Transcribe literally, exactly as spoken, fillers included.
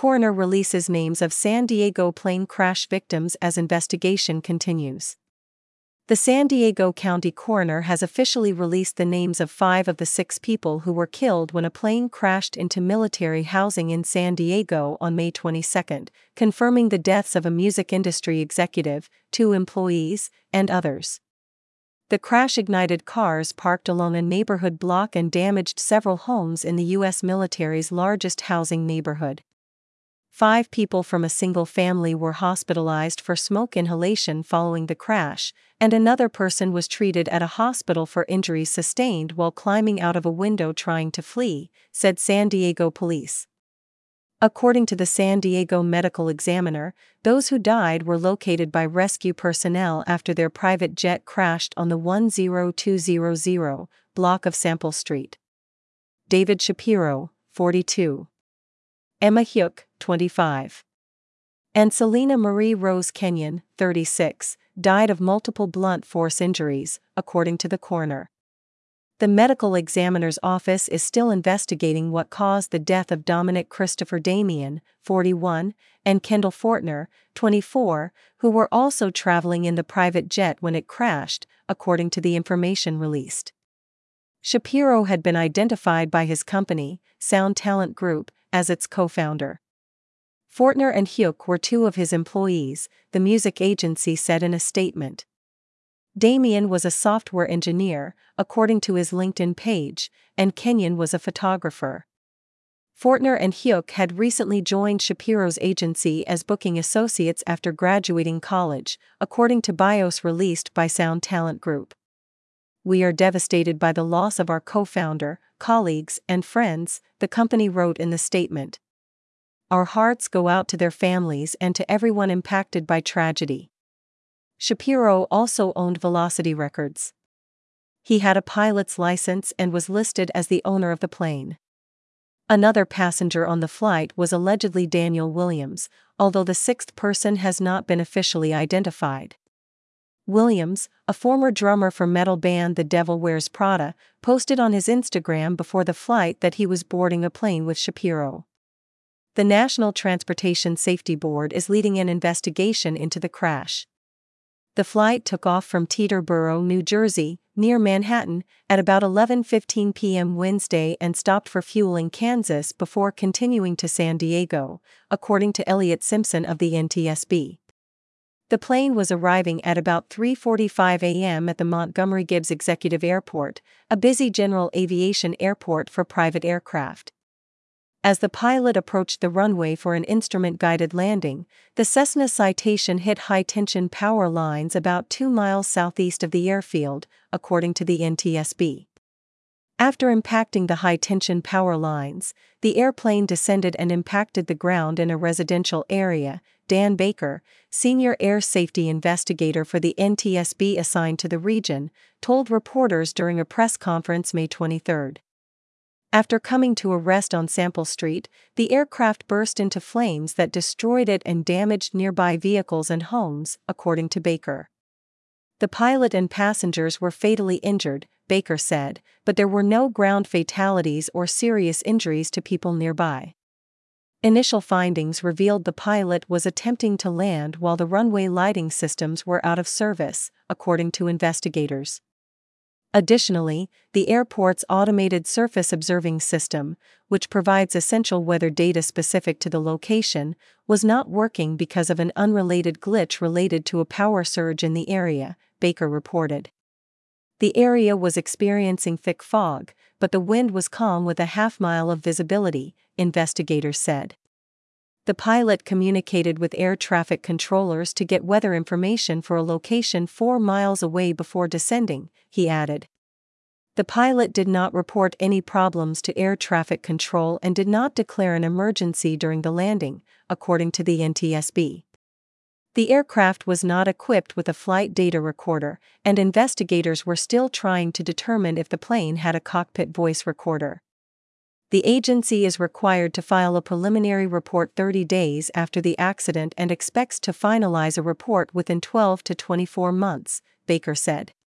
Coroner releases names of San Diego plane crash victims as investigation continues. The San Diego County Coroner has officially released the names of five of the six people who were killed when a plane crashed into military housing in San Diego on May twenty-second, confirming the deaths of a music industry executive, two employees, and others. The crash ignited cars parked along a neighborhood block and damaged several homes in the U S military's largest housing neighborhood. Five people from a single family were hospitalized for smoke inhalation following the crash, and another person was treated at a hospital for injuries sustained while climbing out of a window trying to flee, said San Diego police. According to the San Diego Medical Examiner, those who died were located by rescue personnel after their private jet crashed on the one zero two zero zero block of Sample Street. David Shapiro, forty-two. Emma Hyuk, twenty-five. And Selena Marie Rose Kenyon, thirty-six, died of multiple blunt force injuries, according to the coroner. The medical examiner's office is still investigating what caused the death of Dominic Christopher Damian, forty-one, and Kendall Fortner, twenty-four, who were also traveling in the private jet when it crashed, according to the information released. Shapiro had been identified by his company, Sound Talent Group, as its co-founder. Fortner and Hyuk were two of his employees, the music agency said in a statement. Damian was a software engineer, according to his LinkedIn page, and Kenyon was a photographer. Fortner and Hyuk had recently joined Shapiro's agency as booking associates after graduating college, according to bios released by Sound Talent Group. "We are devastated by the loss of our co-founder, colleagues, and friends," the company wrote in the statement. "Our hearts go out to their families and to everyone impacted by tragedy." Shapiro also owned Velocity Records. He had a pilot's license and was listed as the owner of the plane. Another passenger on the flight was allegedly Daniel Williams, although the sixth person has not been officially identified. Williams, a former drummer for metal band The Devil Wears Prada, posted on his Instagram before the flight that he was boarding a plane with Shapiro. The National Transportation Safety Board is leading an investigation into the crash. The flight took off from Teterboro, New Jersey, near Manhattan, at about eleven fifteen p m Wednesday and stopped for fuel in Kansas before continuing to San Diego, according to Elliot Simpson of the N T S B. The plane was arriving at about three forty-five a m at the Montgomery Gibbs Executive Airport, a busy general aviation airport for private aircraft. As the pilot approached the runway for an instrument-guided landing, the Cessna Citation hit high-tension power lines about two miles southeast of the airfield, according to the N T S B. After impacting the high-tension power lines, the airplane descended and impacted the ground in a residential area, Dan Baker, senior air safety investigator for the N T S B assigned to the region, told reporters during a press conference May twenty-third. After coming to a rest on Sample Street, the aircraft burst into flames that destroyed it and damaged nearby vehicles and homes, according to Baker. The pilot and passengers were fatally injured, Baker said, but there were no ground fatalities or serious injuries to people nearby. Initial findings revealed the pilot was attempting to land while the runway lighting systems were out of service, according to investigators. Additionally, the airport's automated surface observing system, which provides essential weather data specific to the location, was not working because of an unrelated glitch related to a power surge in the area, Baker reported. The area was experiencing thick fog, but the wind was calm with a half mile of visibility, investigators said. The pilot communicated with air traffic controllers to get weather information for a location four miles away before descending, he added. The pilot did not report any problems to air traffic control and did not declare an emergency during the landing, according to the N T S B. The aircraft was not equipped with a flight data recorder, and investigators were still trying to determine if the plane had a cockpit voice recorder. The agency is required to file a preliminary report thirty days after the accident and expects to finalize a report within twelve to twenty-four months, Baker said.